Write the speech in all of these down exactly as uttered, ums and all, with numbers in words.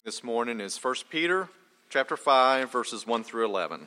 This morning is First Peter chapter five, verses one through eleven.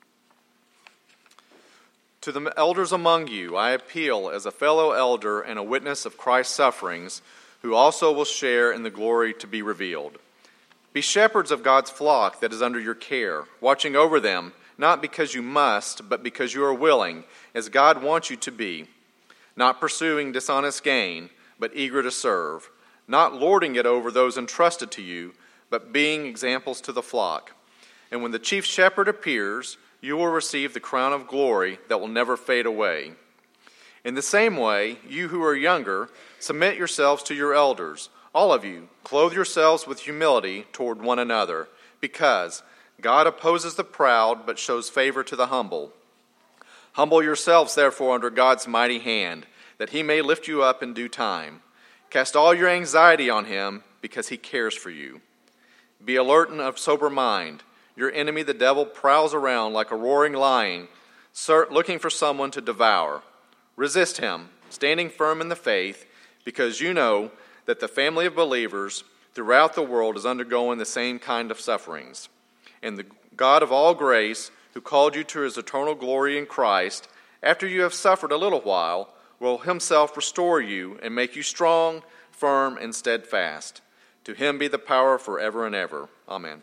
To the elders among you I appeal as a fellow elder and a witness of Christ's sufferings, who also will share in the glory to be revealed. Be shepherds of God's flock that is under your care, watching over them, not because you must, but because you are willing, as God wants you to be, not pursuing dishonest gain, but eager to serve, not lording it over those entrusted to you, but being examples to the flock. And when the chief shepherd appears, you will receive the crown of glory that will never fade away. In the same way, you who are younger, submit yourselves to your elders. All of you, clothe yourselves with humility toward one another, because God opposes the proud, but shows favor to the humble. Humble yourselves, therefore, under God's mighty hand, that he may lift you up in due time. Cast all your anxiety on him, because he cares for you. Be alert and of sober mind. Your enemy, the devil, prowls around like a roaring lion, looking for someone to devour. Resist him, standing firm in the faith, because you know that the family of believers throughout the world is undergoing the same kind of sufferings. And the God of all grace, who called you to his eternal glory in Christ, after you have suffered a little while, will himself restore you and make you strong, firm, and steadfast. To him be the power forever and ever. Amen.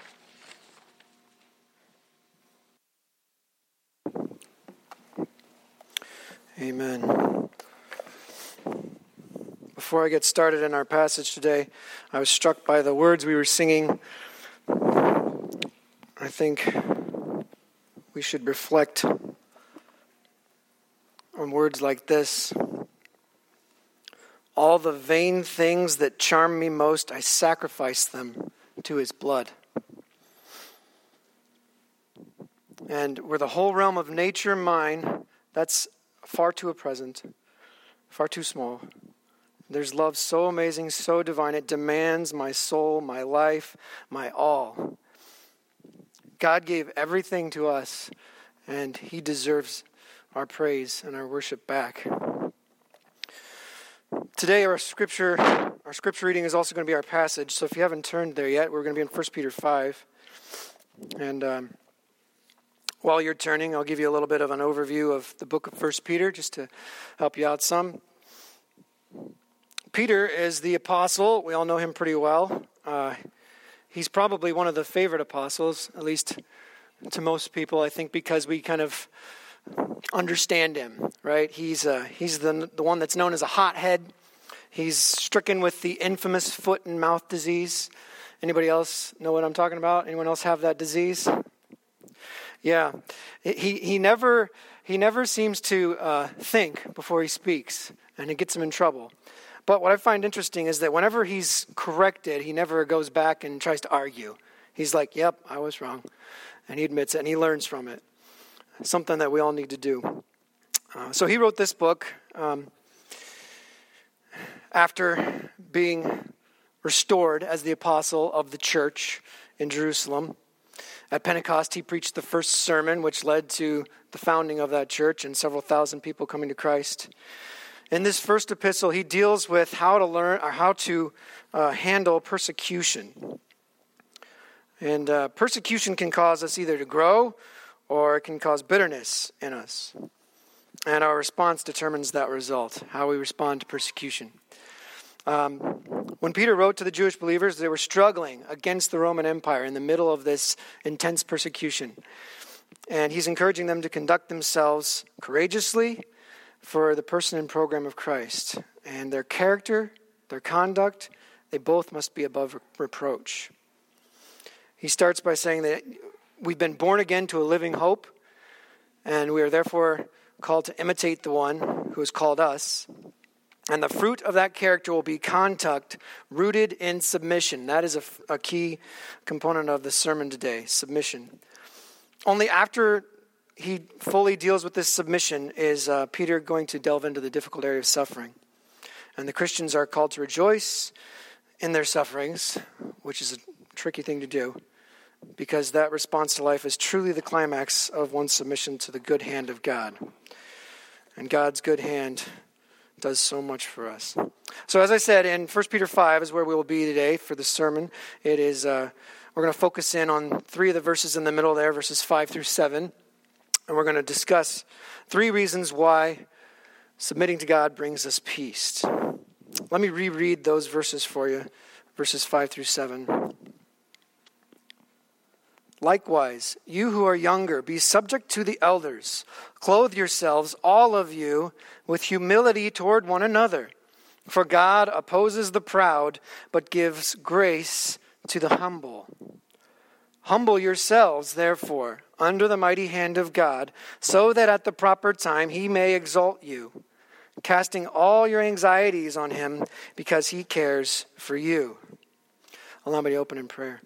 Amen. Before I get started in our passage today, I was struck by the words we were singing. I think we should reflect on words like this. All the vain things that charm me most, I sacrifice them to his blood. And were the whole realm of nature mine, that's far too a present, far too small. There's love so amazing, so divine, it demands my soul, my life, my all. God gave everything to us, and he deserves our praise and our worship back. Today our scripture our scripture reading is also going to be our passage, so if you haven't turned there yet, we're going to be in First Peter five. And um, while you're turning, I'll give you a little bit of an overview of the book of First Peter, just to help you out some. Peter is the apostle. We all know him pretty well. Uh, he's probably one of the favorite apostles, at least to most people, I think, because we kind of understand him, right? He's uh, he's the the one that's known as a hothead. He's stricken with the infamous foot and mouth disease. Anybody else know what I'm talking about? Anyone else have that disease? Yeah, he he never he never seems to uh, think before he speaks, and it gets him in trouble. But what I find interesting is that whenever he's corrected, he never goes back and tries to argue. He's like, "Yep, I was wrong," and he admits it, and he learns from it. Something that we all need to do. Uh, so he wrote this book um, after being restored as the apostle of the church in Jerusalem. At Pentecost, he preached the first sermon, which led to the founding of that church and several thousand people coming to Christ. In this first epistle, he deals with how to learn or how to uh, handle persecution. And uh, persecution can cause us either to grow, or it can cause bitterness in us. And our response determines that result, how we respond to persecution. Um, when Peter wrote to the Jewish believers, they were struggling against the Roman Empire in the middle of this intense persecution. And he's encouraging them to conduct themselves courageously for the person and program of Christ. And their character, their conduct, they both must be above reproach. He starts by saying that we've been born again to a living hope, and we are therefore called to imitate the one who has called us. And the fruit of that character will be conduct rooted in submission. That is a, a key component of the sermon today, submission. Only after he fully deals with this submission is uh, Peter going to delve into the difficult area of suffering. And the Christians are called to rejoice in their sufferings, which is a tricky thing to do, because that response to life is truly the climax of one's submission to the good hand of God. And God's good hand does so much for us. So as I said, in First Peter five is where we will be today for the sermon. It is, uh, we're going to focus in on three of the verses in the middle there, verses five through seven. And we're going to discuss three reasons why submitting to God brings us peace. Let me reread those verses for you, verses five through seven. Likewise, you who are younger, be subject to the elders. Clothe yourselves, all of you, with humility toward one another. For God opposes the proud, but gives grace to the humble. Humble yourselves, therefore, under the mighty hand of God, so that at the proper time he may exalt you, casting all your anxieties on him, because he cares for you. Allow me to open in prayer.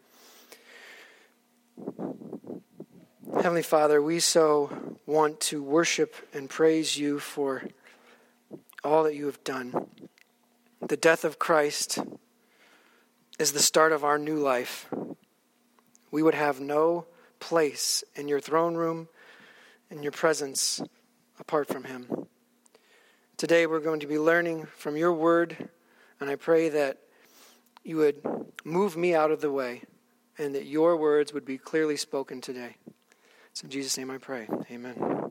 Heavenly Father, we so want to worship and praise you for all that you have done. The death of Christ is the start of our new life. We would have no place in your throne room, in your presence, apart from him. Today we're going to be learning from your word, and I pray that you would move me out of the way and that your words would be clearly spoken today. It's in Jesus' name I pray. Amen.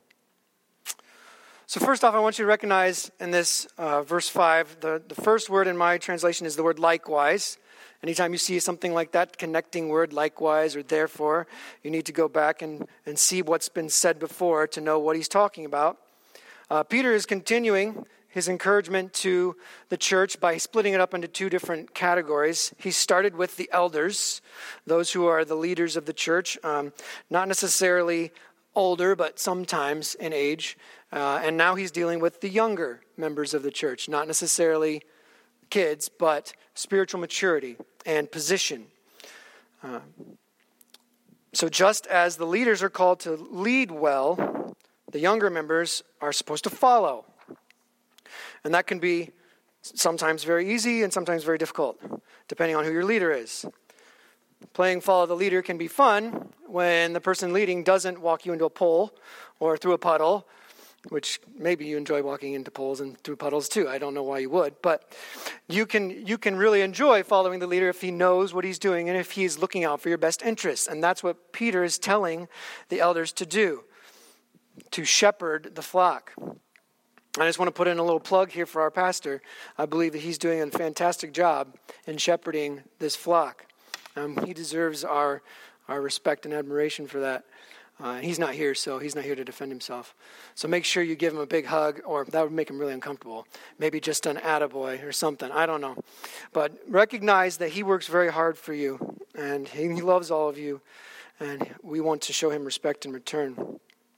So first off, I want you to recognize in this uh, verse five, the, the first word in my translation is the word likewise. Anytime you see something like that, connecting word likewise or therefore, you need to go back and, and see what's been said before to know what he's talking about. Uh, Peter is continuing his encouragement to the church by splitting it up into two different categories. He started with the elders, those who are the leaders of the church, um, not necessarily older, but sometimes in age. Uh, and now he's dealing with the younger members of the church, not necessarily kids, but spiritual maturity and position. Uh, so just as the leaders are called to lead well, the younger members are supposed to follow. And that can be sometimes very easy and sometimes very difficult, depending on who your leader is. Playing follow the leader can be fun when the person leading doesn't walk you into a pole or through a puddle, which maybe you enjoy walking into poles and through puddles too. I don't know why you would, but you can you can really enjoy following the leader if he knows what he's doing and if he's looking out for your best interests. And that's what Peter is telling the elders to do, to shepherd the flock. I just want to put in a little plug here for our pastor. I believe that he's doing a fantastic job in shepherding this flock. Um, he deserves our our respect and admiration for that. Uh, he's not here, so he's not here to defend himself. So make sure you give him a big hug, or that would make him really uncomfortable. Maybe just an attaboy or something. I don't know. But recognize that he works very hard for you, and he loves all of you, and we want to show him respect in return.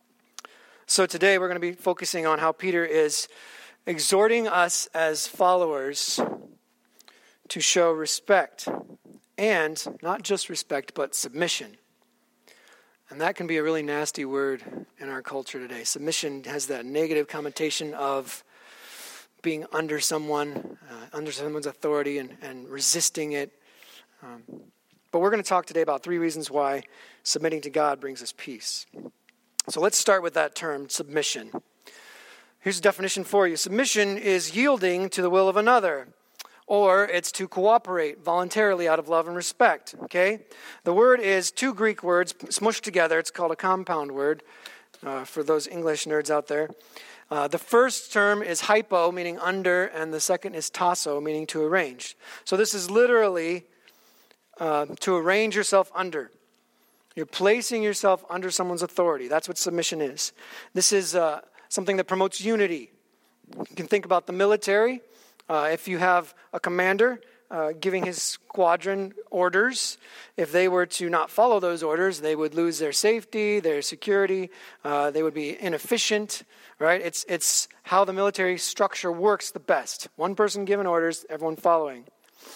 So today we're going to be focusing on how Peter is exhorting us as followers to show respect, and not just respect, but submission. And that can be a really nasty word in our culture today. Submission has that negative connotation of being under someone, uh, under someone's authority and, and resisting it. Um, but we're going to talk today about three reasons why submitting to God brings us peace. So let's start with that term, submission. Here's a definition for you. Submission is yielding to the will of another, or it's to cooperate voluntarily out of love and respect, okay? The word is two Greek words smushed together. It's called a compound word uh, for those English nerds out there. Uh, the first term is hypo, meaning under, and the second is tasso, meaning to arrange. So this is literally uh, to arrange yourself under. You're placing yourself under someone's authority. That's what submission is. This is uh, something that promotes unity. You can think about the military. Uh, if you have a commander uh, giving his squadron orders, if they were to not follow those orders, they would lose their safety, their security. Uh, they would be inefficient, right? It's it's how the military structure works the best. One person giving orders, everyone following.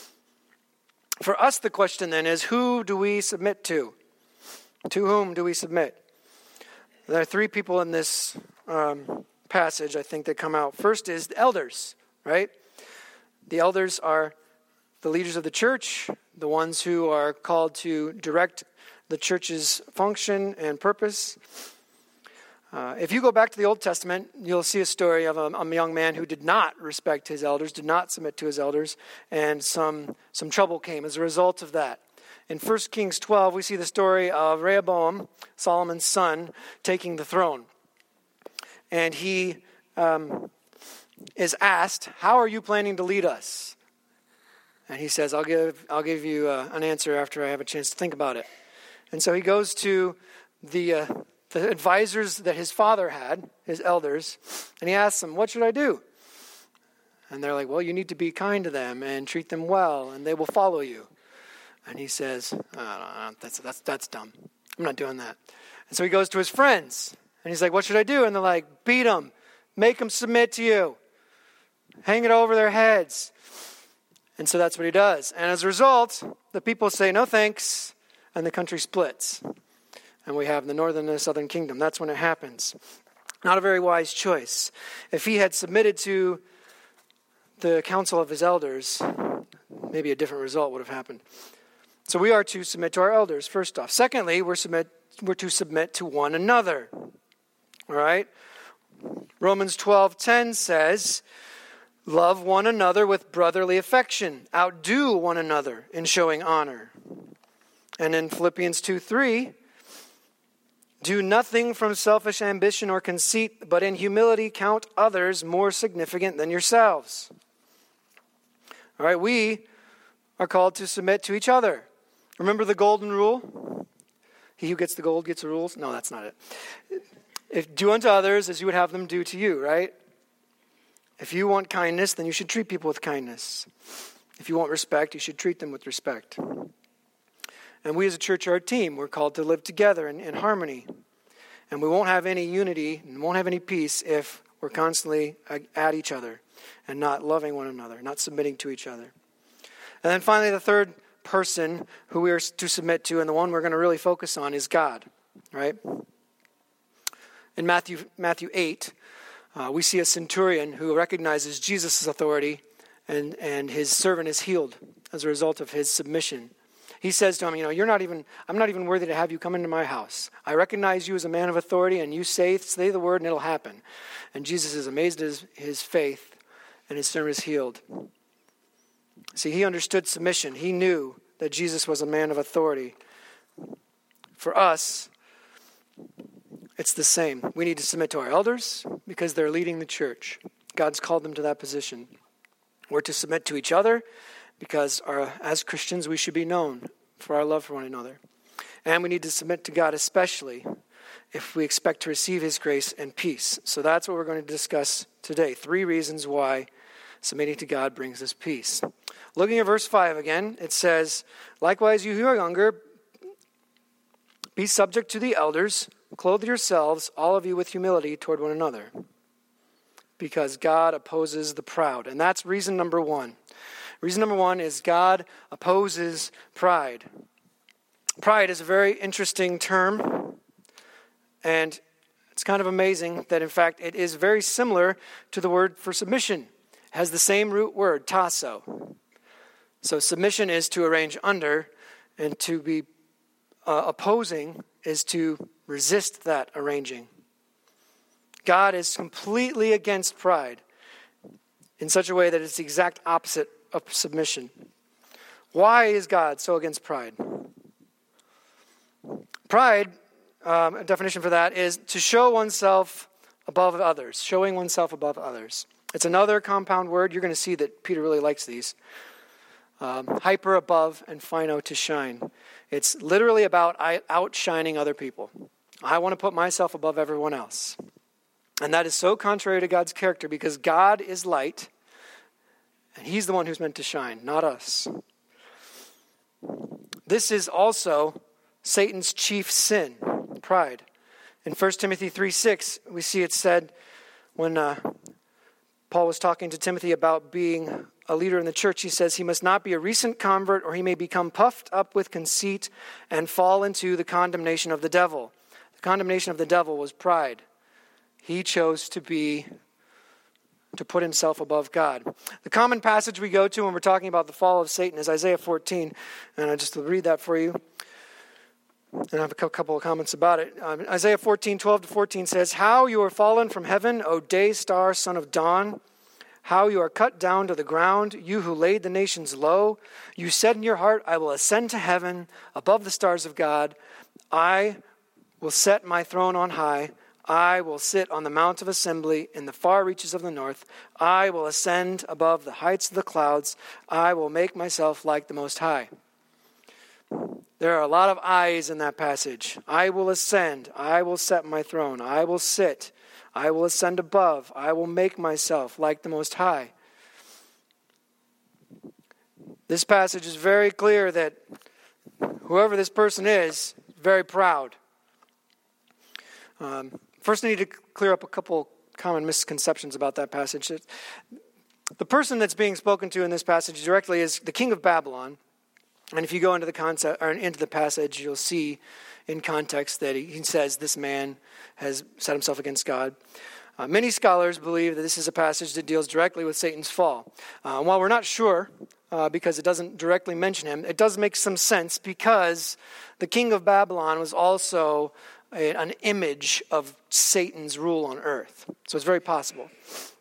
For us, the question then is, who do we submit to? To whom do we submit? There are three people in this um, passage, I think, that come out. First is the elders, right? The elders are the leaders of the church, the ones who are called to direct the church's function and purpose. Uh, if you go back to the Old Testament, you'll see a story of a, a young man who did not respect his elders, did not submit to his elders, and some, some trouble came as a result of that. In First Kings twelve, we see the story of Rehoboam, Solomon's son, taking the throne. And he um, is asked, how are you planning to lead us? And he says, I'll give, I'll give you uh, an answer after I have a chance to think about it. And so he goes to the... Uh, the advisors that his father had, his elders, and he asks them, what should I do? And they're like, well, you need to be kind to them and treat them well, and they will follow you. And he says, oh, no, no, that's, that's, that's dumb. I'm not doing that. And so he goes to his friends, and he's like, what should I do? And they're like, beat them. Make them submit to you. Hang it over their heads. And so that's what he does. And as a result, the people say, no thanks, and the country splits. And we have the northern and the southern kingdom. That's when it happens. Not a very wise choice. If he had submitted to the counsel of his elders, maybe a different result would have happened. So we are to submit to our elders, first off. Secondly, we're, submit, we're to submit to one another. All right? Romans twelve ten says, love one another with brotherly affection. Outdo one another in showing honor. And in Philippians two three, do nothing from selfish ambition or conceit, but in humility count others more significant than yourselves. All right, we are called to submit to each other. Remember the golden rule? He who gets the gold gets the rules. No, that's not it. If do unto others as you would have them do to you, right? If you want kindness, then you should treat people with kindness. If you want respect, you should treat them with respect. And we as a church are a team. We're called to live together in, in harmony. And we won't have any unity and won't have any peace if we're constantly at each other and not loving one another, not submitting to each other. And then finally, the third person who we are to submit to, and the one we're going to really focus on, is God, right? In Matthew Matthew eight, uh, we see a centurion who recognizes Jesus' authority, and, and his servant is healed as a result of his submission. He says to him, you know, you're not even, I'm not even worthy to have you come into my house. I recognize you as a man of authority, and you say, say the word and it'll happen. And Jesus is amazed at his, his faith, and his servant is healed. See, he understood submission. He knew that Jesus was a man of authority. For us, it's the same. We need to submit to our elders because they're leading the church. God's called them to that position. We're to submit to each other because our, as Christians, we should be known for our love for one another. And we need to submit to God especially if we expect to receive his grace and peace. So that's what we're going to discuss today. Three reasons why submitting to God brings us peace. Looking at verse five again, it says, likewise, you who are younger, be subject to the elders, clothe yourselves, all of you, with humility toward one another, because God opposes the proud. And that's reason number one. Reason number one is God opposes pride. Pride is a very interesting term, and it's kind of amazing that, in fact, it is very similar to the word for submission. It has the same root word, tasso. So submission is to arrange under, and to be uh, opposing is to resist that arranging. God is completely against pride in such a way that it's the exact opposite of submission. Why is God so against pride? Pride, um, a definition for that, is to show oneself above others, showing oneself above others. It's another compound word. You're going to see that Peter really likes these. Um, hyper, above, and phino, to shine. It's literally about outshining other people. I want to put myself above everyone else. And that is so contrary to God's character, because God is light, and he's the one who's meant to shine, not us. This is also Satan's chief sin, pride. In First Timothy three six, we see it said when uh, Paul was talking to Timothy about being a leader in the church, he says he must not be a recent convert, or he may become puffed up with conceit and fall into the condemnation of the devil. The condemnation of the devil was pride. He chose to be, to put himself above God. The common passage we go to when we're talking about the fall of Satan is Isaiah fourteen, and I just will read that for you. And I have a couple of comments about it. Um, Isaiah fourteen, twelve to fourteen says, "How you are fallen from heaven, O day star, son of dawn. How you are cut down to the ground, you who laid the nations low. You said in your heart, I will ascend to heaven above the stars of God. I will set my throne on high. I will sit on the mount of assembly in the far reaches of the north. I will ascend above the heights of the clouds. I will make myself like the Most High." There are a lot of I's in that passage. I will ascend. I will set my throne. I will sit. I will ascend above. I will make myself like the Most High. This passage is very clear that whoever this person is, very proud. Um, first, I need to clear up a couple common misconceptions about that passage. The person that's being spoken to in this passage directly is the king of Babylon. And if you go into the concept or into the passage, you'll see in context that he, he says this man has set himself against God. Uh, many scholars believe that this is a passage that deals directly with Satan's fall. Uh, and while we're not sure, uh, because it doesn't directly mention him, it does make some sense because the king of Babylon was also a, an image of Satan's rule on earth. So it's very possible.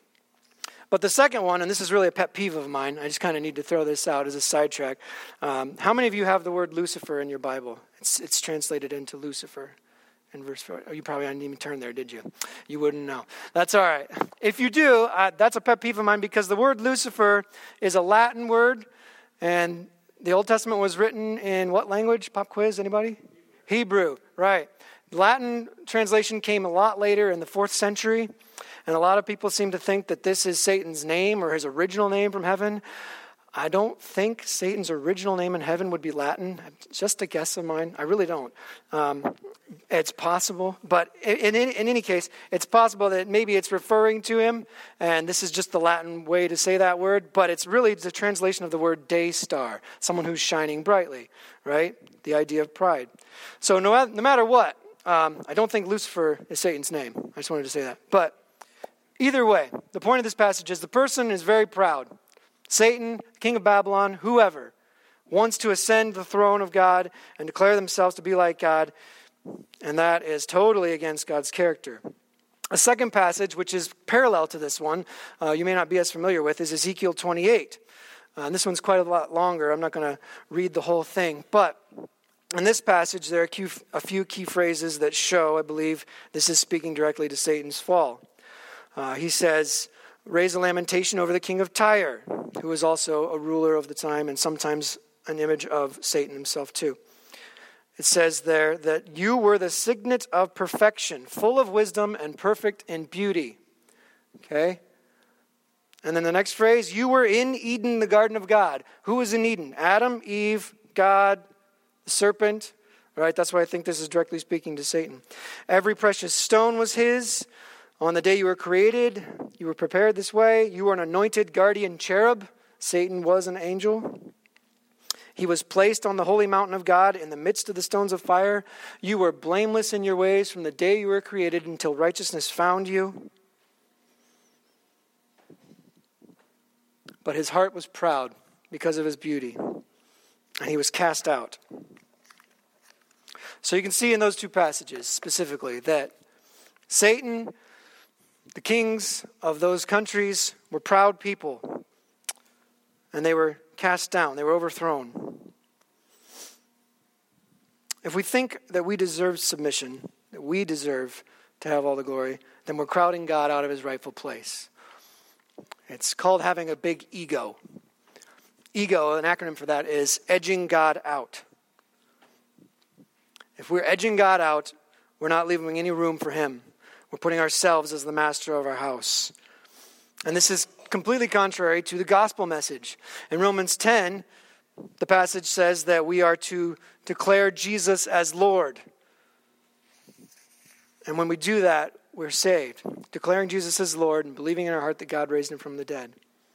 But the second one, and this is really a pet peeve of mine, I just kind of need to throw this out as a sidetrack. Um, how many of you have the word Lucifer in your Bible? It's it's translated into Lucifer in verse four. Oh, you probably didn't even turn there, did you? You wouldn't know. That's all right. If you do, uh, that's a pet peeve of mine because the word Lucifer is a Latin word, and the Old Testament was written in what language? Pop quiz, anybody? Hebrew, right. Latin translation came a lot later in the fourth century. And a lot of people seem to think that this is Satan's name or his original name from heaven. I don't think Satan's original name in heaven would be Latin. Just a guess of mine. I really don't. Um, it's possible. But in, in, in any case, it's possible that maybe it's referring to him. And this is just the Latin way to say that word. But it's really the translation of the word day star. Someone who's shining brightly, right? The idea of pride. So no, no matter what, um, I don't think Lucifer is Satan's name. I just wanted to say that. But either way, the point of this passage is the person is very proud. Satan, king of Babylon, whoever, wants to ascend the throne of God and declare themselves to be like God, and that is totally against God's character. A second passage, which is parallel to this one, uh, you may not be as familiar with, is Ezekiel twenty-eight. Uh, and this one's quite a lot longer. I'm not going to read the whole thing, but in this passage, there are a few key phrases that show, I believe, this is speaking directly to Satan's fall. Uh, he says, raise a lamentation over the king of Tyre, who was also a ruler of the time and sometimes an image of Satan himself too. It says there that you were the signet of perfection, full of wisdom and perfect in beauty. Okay? And then the next phrase, you were in Eden, the garden of God. Who was in Eden? Adam, Eve, God, the serpent. Right? That's why I think this is directly speaking to Satan. Every precious stone was his. On the day you were created, you were prepared this way. You were an anointed guardian cherub. Satan was an angel. He was placed on the holy mountain of God in the midst of the stones of fire. You were blameless in your ways from the day you were created until righteousness found you. But his heart was proud because of his beauty, and he was cast out. So you can see in those two passages specifically that Satan, the kings of those countries, were proud people, and they were cast down. They were overthrown. If we think that we deserve submission, that we deserve to have all the glory, then we're crowding God out of his rightful place. It's called having a big ego. Ego, an acronym for that, is edging God out. If we're edging God out, we're not leaving any room for him. We're putting ourselves as the master of our house. And this is completely contrary to the gospel message. In Romans ten, the passage says that we are to declare Jesus as Lord. And when we do that, we're saved. Declaring Jesus as Lord and believing in our heart that God raised him from the dead.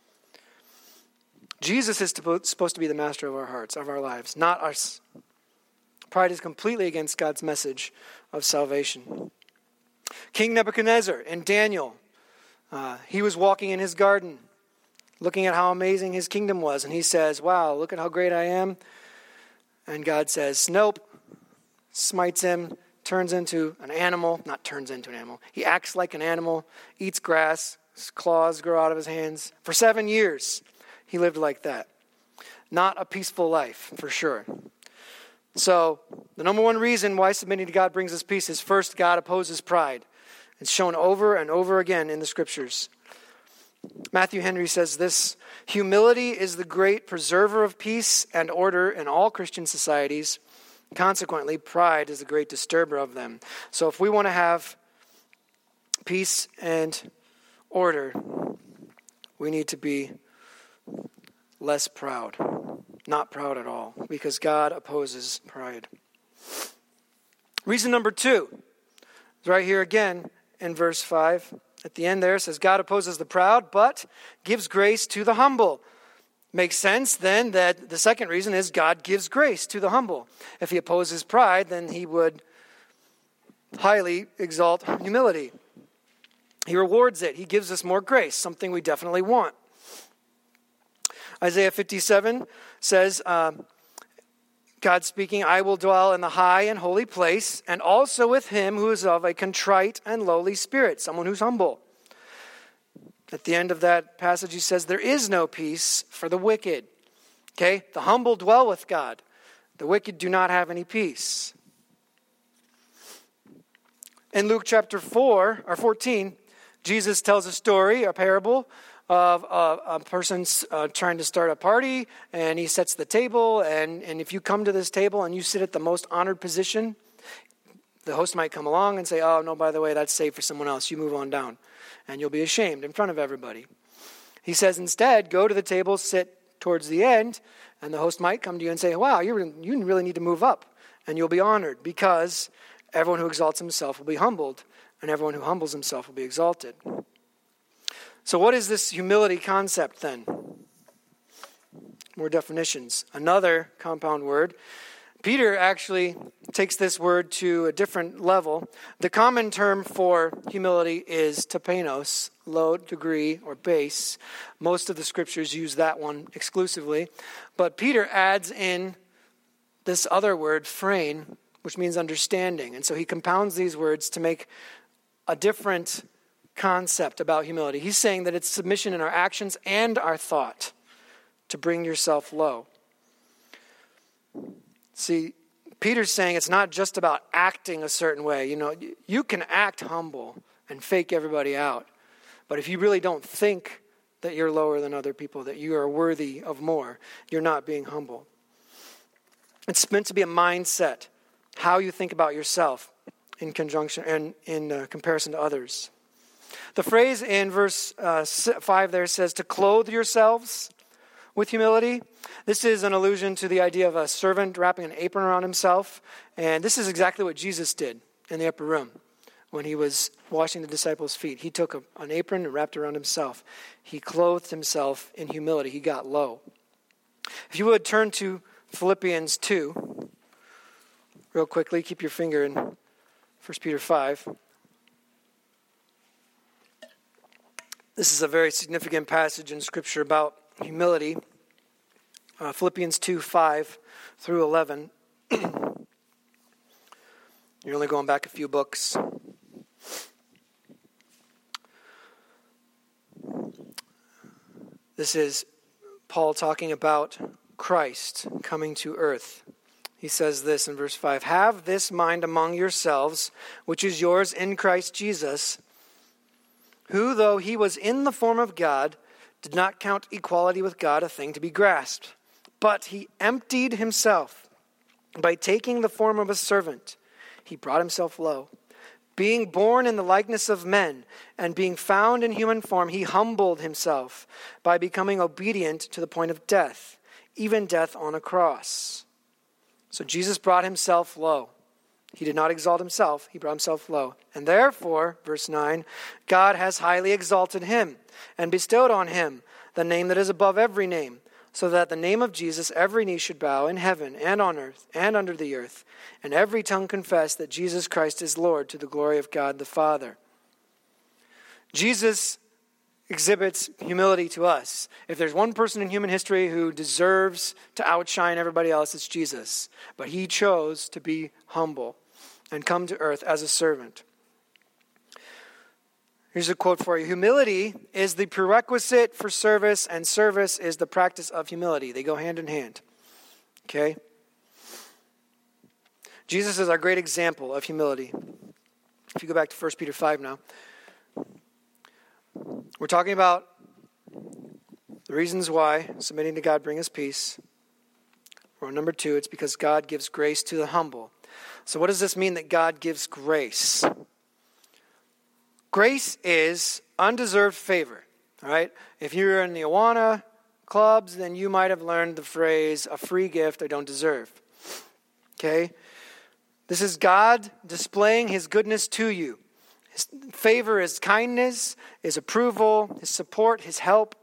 Jesus is supposed to be the master of our hearts, of our lives, not us. Pride is completely against God's message of salvation. King Nebuchadnezzar in Daniel, uh, he was walking in his garden, looking at how amazing his kingdom was. And he says, wow, look at how great I am. And God says, nope, smites him, turns into an animal, not turns into an animal, he acts like an animal, eats grass, his claws grow out of his hands. For seven years, he lived like that. Not a peaceful life, for sure. So, the number one reason why submitting to God brings us peace is first, God opposes pride. It's shown over and over again in the scriptures. Matthew Henry says this, humility is the great preserver of peace and order in all Christian societies. Consequently, pride is the great disturber of them. So if we want to have peace and order, we need to be less proud. Not proud at all, because God opposes pride. Reason number two is right here again in verse five. At the end there, it says, God opposes the proud, but gives grace to the humble. Makes sense then that the second reason is God gives grace to the humble. If he opposes pride, then he would highly exalt humility. He rewards it. He gives us more grace, something we definitely want. Isaiah fifty-seven says, um, God speaking, I will dwell in the high and holy place, and also with him who is of a contrite and lowly spirit, someone who's humble. At the end of that passage, he says, there is no peace for the wicked. Okay? The humble dwell with God. The wicked do not have any peace. In Luke chapter four, or fourteen, Jesus tells a story, a parable, of a, a person uh, trying to start a party, and he sets the table, and, and if you come to this table and you sit at the most honored position, the host might come along and say, oh, no, by the way, that's saved for someone else. You move on down. And you'll be ashamed in front of everybody. He says, instead, go to the table, sit towards the end, and the host might come to you and say, wow, you you really need to move up, and you'll be honored, because everyone who exalts himself will be humbled, and everyone who humbles himself will be exalted. So what is this humility concept then? More definitions. Another compound word. Peter actually takes this word to a different level. The common term for humility is tapeinos, low, degree, or base. Most of the scriptures use that one exclusively. But Peter adds in this other word, phrein, which means understanding. And so he compounds these words to make a different concept about humility. He's saying that it's submission in our actions and our thought to bring yourself low. See, Peter's saying it's not just about acting a certain way. You know, you can act humble and fake everybody out. But if you really don't think that you're lower than other people, that you are worthy of more, you're not being humble. It's meant to be a mindset, how you think about yourself in conjunction and in uh, comparison to others. The phrase in verse uh, five there says to clothe yourselves with humility. This is an allusion to the idea of a servant wrapping an apron around himself. And this is exactly what Jesus did in the upper room when he was washing the disciples' feet. He took a, an apron and wrapped it around himself. He clothed himself in humility. He got low. If you would turn to Philippians two, real quickly, keep your finger in First Peter five. This is a very significant passage in Scripture about humility. Uh, Philippians two, five through eleven. You're only going back a few books. This is Paul talking about Christ coming to earth. He says this in verse five, have this mind among yourselves, which is yours in Christ Jesus, who, though he was in the form of God, did not count equality with God a thing to be grasped, but he emptied himself by taking the form of a servant. He brought himself low. Being born in the likeness of men and being found in human form, he humbled himself by becoming obedient to the point of death, even death on a cross. So Jesus brought himself low. He did not exalt himself. He brought himself low. And therefore, verse nine, God has highly exalted him and bestowed on him the name that is above every name, so that the name of Jesus every knee should bow in heaven and on earth and under the earth, and every tongue confess that Jesus Christ is Lord, to the glory of God the Father. Jesus exhibits humility to us. If there's one person in human history who deserves to outshine everybody else, it's Jesus. But he chose to be humble and come to earth as a servant. Here's a quote for you. Humility is the prerequisite for service, and service is the practice of humility. They go hand in hand. Okay? Jesus is our great example of humility. If you go back to First Peter five now. We're talking about the reasons why submitting to God brings us peace. Or number two, it's because God gives grace to the humble. So what does this mean that God gives grace? Grace is undeserved favor. All right? If you're in the Awana clubs, then you might have learned the phrase, a free gift I don't deserve. Okay? This is God displaying his goodness to you. His favor is kindness, his approval, his support, his help.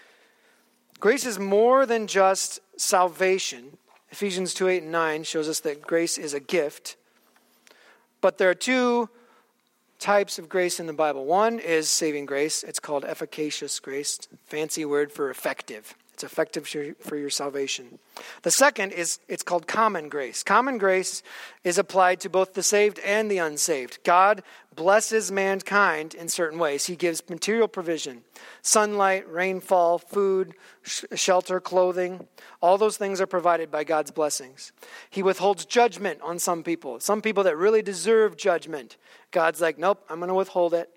Grace is more than just salvation. Ephesians two, eight, and nine shows us that grace is a gift. But there are two types of grace in the Bible. One is saving grace. It's called efficacious grace. Fancy word for effective. It's effective for your salvation. The second is, it's called common grace. Common grace is applied to both the saved and the unsaved. God blesses mankind in certain ways. He gives material provision. Sunlight, rainfall, food, sh- shelter, clothing. All those things are provided by God's blessings. He withholds judgment on some people. Some people that really deserve judgment. God's like, nope, I'm going to withhold it.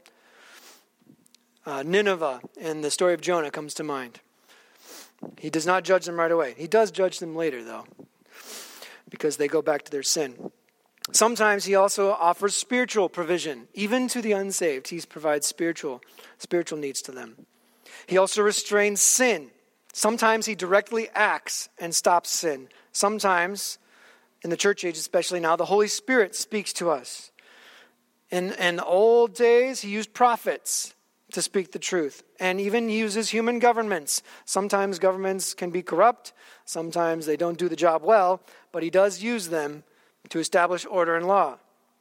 Uh, Nineveh and the story of Jonah comes to mind. He does not judge them right away. He does judge them later, though, because they go back to their sin. Sometimes he also offers spiritual provision. Even to the unsaved, he provides spiritual, spiritual needs to them. He also restrains sin. Sometimes he directly acts and stops sin. Sometimes, in the church age especially now, the Holy Spirit speaks to us. In, in the old days, he used prophets to speak the truth, and even uses human governments. Sometimes governments can be corrupt. Sometimes they don't do the job well, but he does use them to establish order and law.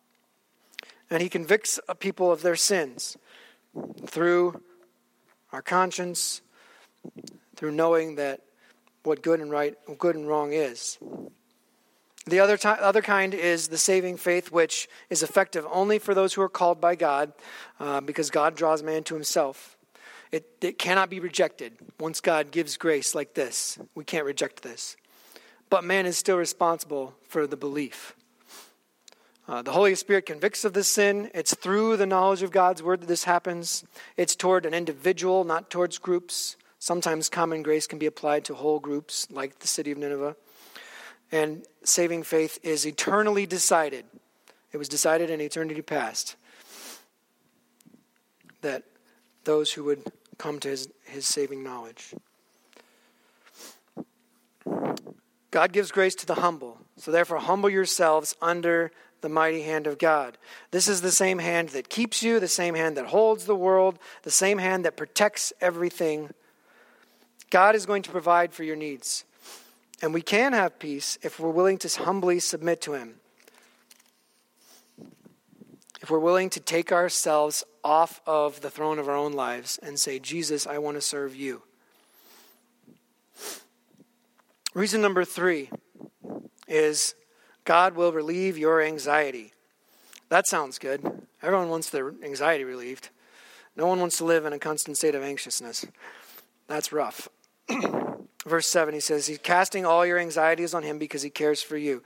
And he convicts people of their sins through our conscience, through knowing that what good and right, good and wrong is. The other ty- other kind is the saving faith, which is effective only for those who are called by God, uh, because God draws man to himself. It, it cannot be rejected. Once God gives grace like this, we can't reject this. But man is still responsible for the belief. Uh, the Holy Spirit convicts of this sin. It's through the knowledge of God's word that this happens. It's toward an individual, not towards groups. Sometimes common grace can be applied to whole groups, like the city of Nineveh. And saving faith is eternally decided. It was decided in eternity past that those who would come to his, his saving knowledge. God gives grace to the humble. So therefore, humble yourselves under the mighty hand of God. This is the same hand that keeps you, the same hand that holds the world, the same hand that protects everything. God is going to provide for your needs. And we can have peace if we're willing to humbly submit to him. If we're willing to take ourselves off of the throne of our own lives and say, Jesus, I want to serve you. Reason number three is God will relieve your anxiety. That sounds good. Everyone wants their anxiety relieved. No one wants to live in a constant state of anxiousness. That's rough. Verse seven, he says, he's casting all your anxieties on him because he cares for you.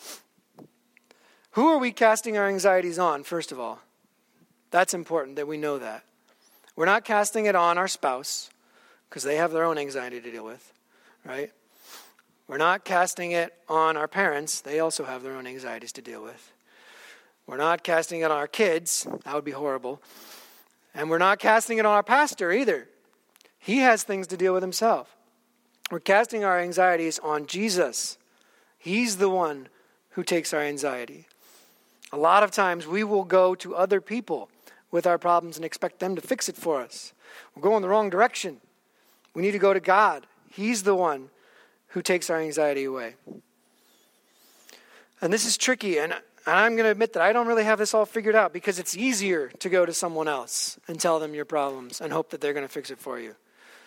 Who are we casting our anxieties on, first of all? That's important that we know that. We're not casting it on our spouse because they have their own anxiety to deal with, right? We're not casting it on our parents. They also have their own anxieties to deal with. We're not casting it on our kids. That would be horrible. And we're not casting it on our pastor either. He has things to deal with himself. We're casting our anxieties on Jesus. He's the one who takes our anxiety. A lot of times we will go to other people with our problems and expect them to fix it for us. We're going the wrong direction. We need to go to God. He's the one who takes our anxiety away. And this is tricky, and And I'm going to admit that I don't really have this all figured out because it's easier to go to someone else and tell them your problems and hope that they're going to fix it for you.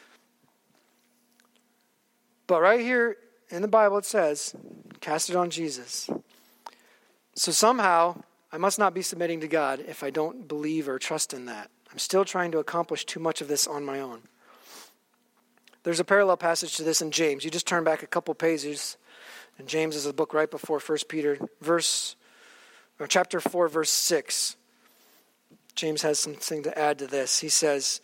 But right here in the Bible it says, cast it on Jesus. So somehow I must not be submitting to God if I don't believe or trust in that. I'm still trying to accomplish too much of this on my own. There's a parallel passage to this in James. You just turn back a couple pages, and James is a book right before First Peter, verse or chapter four, verse six. James has something to add to this. He says,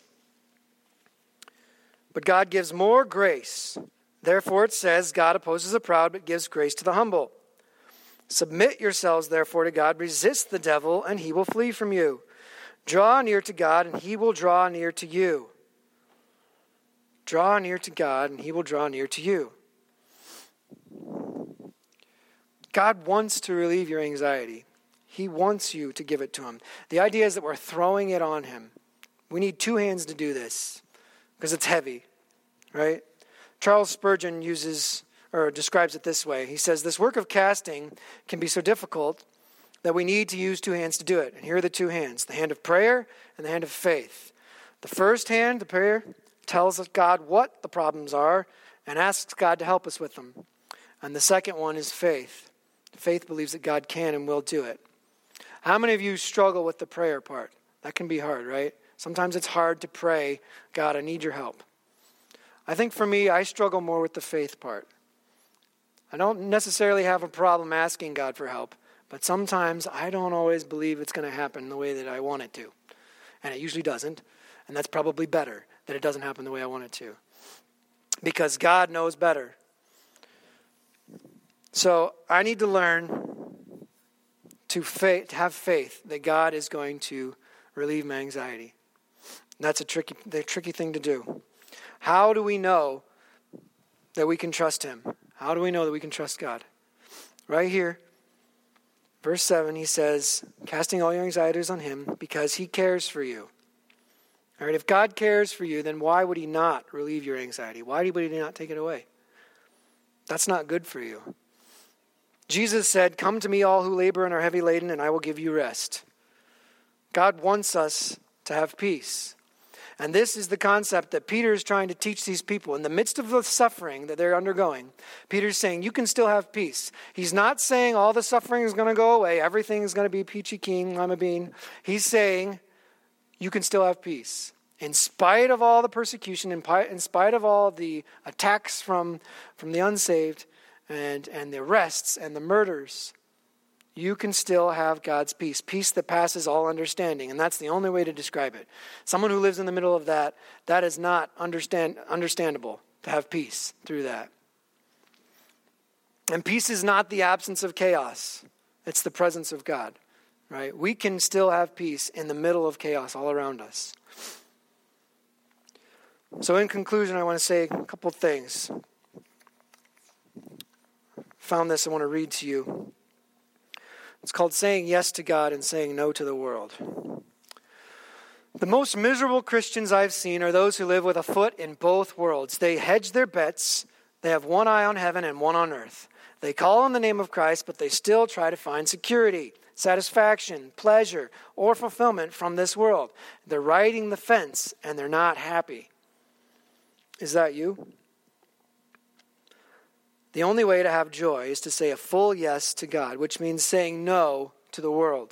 "But God gives more grace. Therefore it says, God opposes the proud, but gives grace to the humble. Submit yourselves, therefore, to God. Resist the devil, and he will flee from you. Draw near to God, and he will draw near to you." Draw near to God, and he will draw near to you. God wants to relieve your anxiety. He wants you to give it to him. The idea is that we're throwing it on him. We need two hands to do this because it's heavy, right? Charles Spurgeon uses or describes it this way. He says, "This work of casting can be so difficult that we need to use two hands to do it." And here are the two hands, the hand of prayer and the hand of faith. The first hand, the prayer, tells God what the problems are and asks God to help us with them. And the second one is faith. Faith believes that God can and will do it. How many of you struggle with the prayer part? That can be hard, right? Sometimes it's hard to pray, "God, I need your help." I think for me, I struggle more with the faith part. I don't necessarily have a problem asking God for help, but sometimes I don't always believe it's going to happen the way that I want it to. And it usually doesn't. And that's probably better that it doesn't happen the way I want it to. Because God knows better. So I need to learn to, faith, to have faith that God is going to relieve my anxiety. And that's a tricky, the tricky thing to do. How do we know that we can trust him? How do we know that we can trust God? Right here, verse seven, he says, "Casting all your anxieties on him because he cares for you." All right, if God cares for you, then why would he not relieve your anxiety? Why would he not take it away? That's not good for you. Jesus said, "Come to me, all who labor and are heavy laden, and I will give you rest." God wants us to have peace. And this is the concept that Peter is trying to teach these people. In the midst of the suffering that they're undergoing, Peter's saying, you can still have peace. He's not saying all the suffering is going to go away. Everything is going to be peachy keen, lima bean. He's saying, you can still have peace. In spite of all the persecution, in spite of all the attacks from, from the unsaved, and, and the arrests and the murders, you can still have God's peace. Peace that passes all understanding. And that's the only way to describe it. Someone who lives in the middle of that, that is not understand, understandable to have peace through that. And peace is not the absence of chaos. It's the presence of God. Right? We can still have peace in the middle of chaos all around us. So in conclusion, I want to say a couple things. Found this, I want to read to you. It's called saying yes to God and saying no to the world. The most miserable Christians I've seen are those who live with a foot in both worlds. They hedge their bets. They have one eye on heaven and one on earth. They call on the name of Christ, but they still try to find security, satisfaction, pleasure, or fulfillment from this world. They're riding the fence and they're not happy. Is that you? The only way to have joy is to say a full yes to God, which means saying no to the world.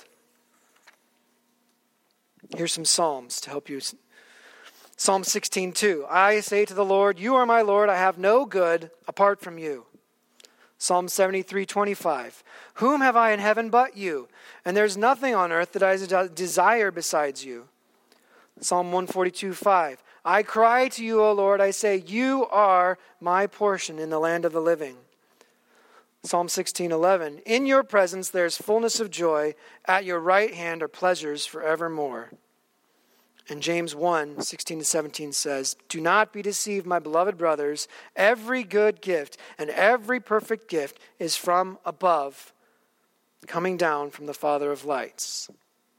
Here's some Psalms to help you. Psalm sixteen two. I say to the Lord, you are my Lord, I have no good apart from you. Psalm seventy-three twenty-five. Whom have I in heaven but you? And there's nothing on earth that I desire besides you. Psalm one forty-two five. I cry to you, O Lord, I say, you are my portion in the land of the living. Psalm sixteen eleven. In your presence there is fullness of joy. At your right hand are pleasures forevermore. And James one sixteen to seventeen says, do not be deceived, my beloved brothers. Every good gift and every perfect gift is from above, coming down from the Father of lights.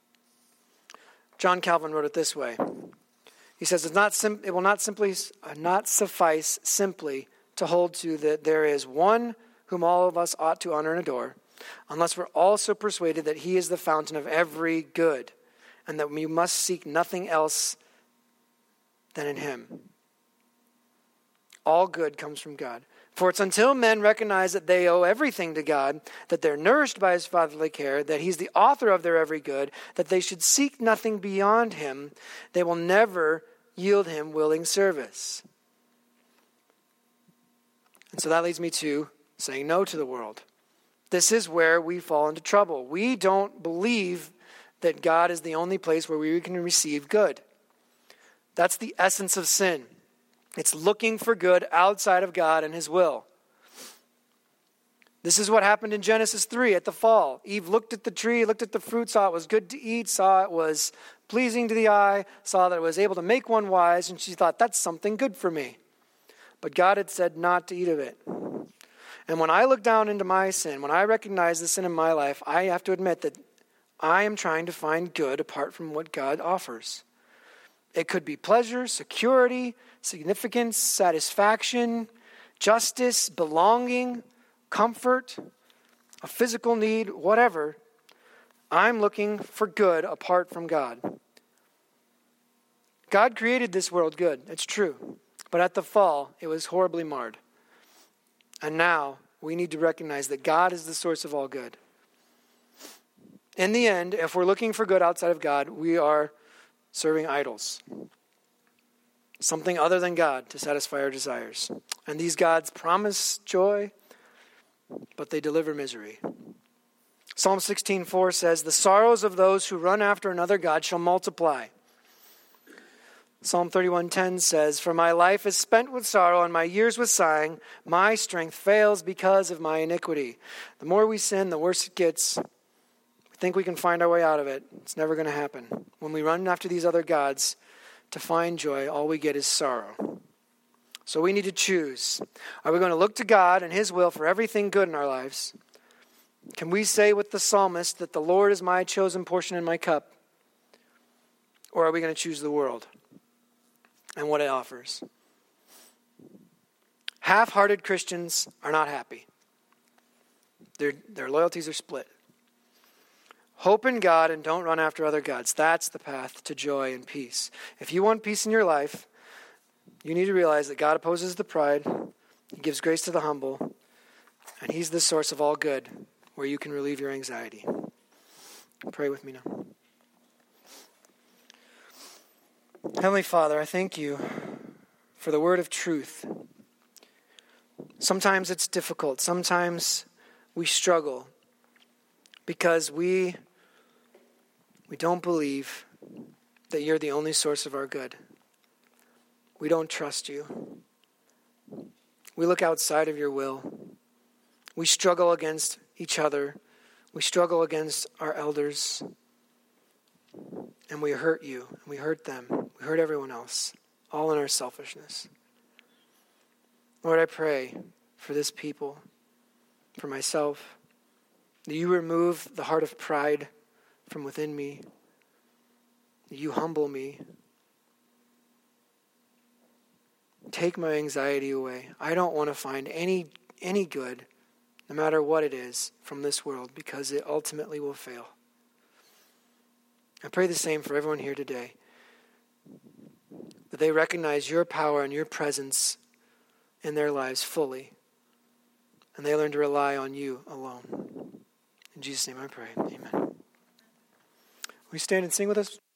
John Calvin wrote it this way. He says, it's not sim- it will not simply uh, not suffice simply to hold to that there is one whom all of us ought to honor and adore, unless we're also persuaded that he is the fountain of every good, and that we must seek nothing else than in him. All good comes from God. For it's until men recognize that they owe everything to God, that they're nourished by his fatherly care, that he's the author of their every good, that they should seek nothing beyond him, they will never yield him willing service. And so that leads me to saying no to the world. This is where we fall into trouble. We don't believe that God is the only place where we can receive good. That's the essence of sin. It's looking for good outside of God and his will. This is what happened in Genesis three at the fall. Eve looked at the tree, looked at the fruit, saw it was good to eat, saw it was pleasing to the eye, saw that it was able to make one wise, and she thought, that's something good for me. But God had said not to eat of it. And when I look down into my sin, when I recognize the sin in my life, I have to admit that I am trying to find good apart from what God offers. It could be pleasure, security, significance, satisfaction, justice, belonging, comfort, a physical need, whatever. I'm looking for good apart from God. God created this world good, it's true. But at the fall, it was horribly marred. And now we need to recognize that God is the source of all good. In the end, if we're looking for good outside of God, we are serving idols. Something other than God to satisfy our desires. And these gods promise joy, but they deliver misery. Psalm sixteen four says, the sorrows of those who run after another god shall multiply. Psalm thirty-one ten says, for my life is spent with sorrow and my years with sighing. My strength fails because of my iniquity. The more we sin, the worse it gets. We think we can find our way out of it. It's never going to happen. When we run after these other gods to find joy, all we get is sorrow. So we need to choose. Are we going to look to God and his will for everything good in our lives? Can we say with the psalmist that the Lord is my chosen portion in my cup? Or are we going to choose the world and what it offers? Half-hearted Christians are not happy. Their, their loyalties are split. Hope in God and don't run after other gods. That's the path to joy and peace. If you want peace in your life, you need to realize that God opposes the pride. He gives grace to the humble. And he's the source of all good, where you can relieve your anxiety. Pray with me now. Heavenly Father, I thank you for the word of truth. Sometimes it's difficult. Sometimes we struggle because we, we don't believe that you're the only source of our good. We don't trust you. We look outside of your will. We struggle against each other. We struggle against our elders. And we hurt you. And we hurt them. We hurt everyone else. All in our selfishness. Lord, I pray for this people, for myself, that you remove the heart of pride from within me. That you humble me. Take my anxiety away. I don't want to find any any good, no matter what it is, from this world, because it ultimately will fail. I pray the same for everyone here today, that they recognize your power and your presence in their lives fully, and they learn to rely on you alone. In Jesus' name I pray. Amen. Will you stand and sing with us?